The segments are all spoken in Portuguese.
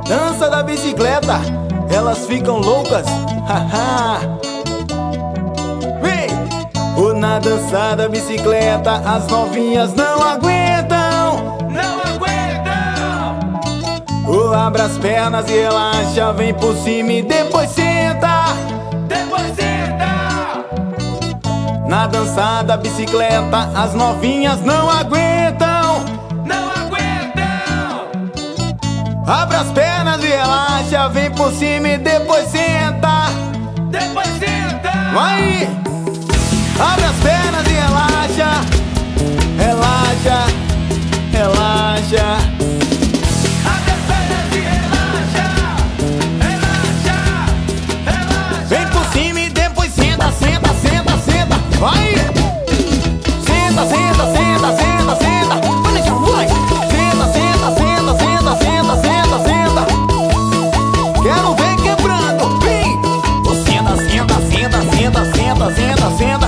Dança da bicicleta, elas ficam loucas, haha. Vem! Na dança da bicicleta, as novinhas não aguentam. Não aguentam! Abre as pernas e relaxa, vem por cima e depois senta. Depois senta! Na dança da bicicleta, as novinhas não aguentam. Não aguentam! Abre as pernas e relaxa, vem por cima e depois senta. Depois senta! Vai! Abre as pernas e relaxa, relaxa, relaxa. Abre as pernas e relaxa, relaxa, relaxa. Vem por cima e depois senta, senta, senta, senta. Vai! Senta, senta, senta, senta, senta. Vai, deixa, vai! Senta, senta, senta, senta, senta, senta, senta. Quero ver quebrando, vem! Senta, senta, senta, senta, senta, senta, senta.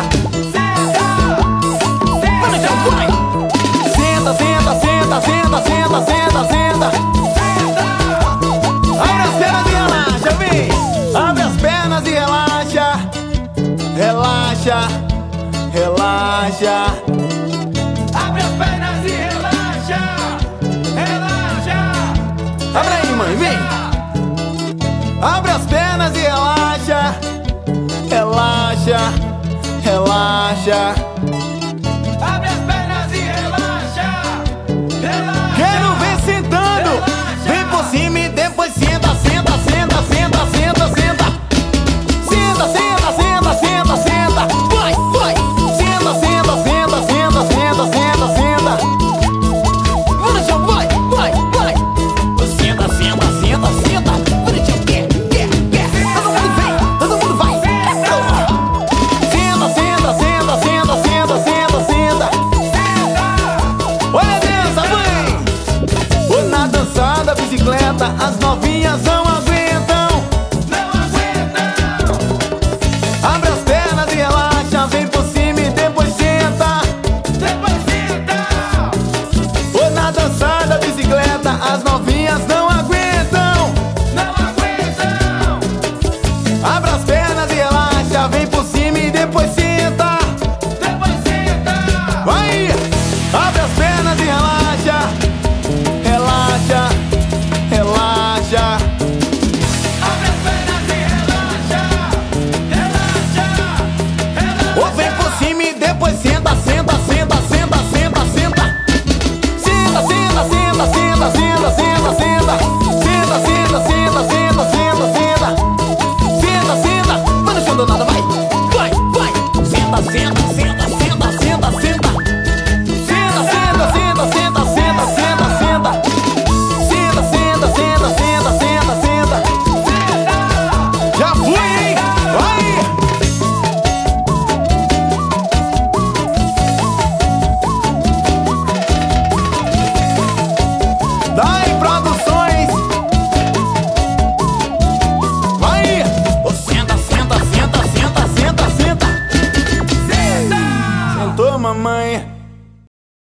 Senta, senta, senta, senta, senta. Abre as pernas e relaxa, vem. Abre as pernas e relaxa, relaxa, relaxa. Abre as pernas e relaxa, relaxa. Abre aí, mãe, vem. Abre as pernas e relaxa, relaxa, relaxa. Abre as pernas e relaxa, relaxa. Quero ver sentando. Vem por cima e depois senta, senta, senta, senta, senta, senta. Senta, senta, senta, senta, senta. Vai, vai. Senta, senta, senta, senta, senta, senta, senta. Vai, deixa, vai, vai, vai. Senta, senta, senta, senta. Vai, deixa, quer. Todo mundo vem, todo mundo vai. Senta, senta, senta, senta, senta, senta, senta. Olha a dança, mãe! Na dança da bicicleta, as novinhas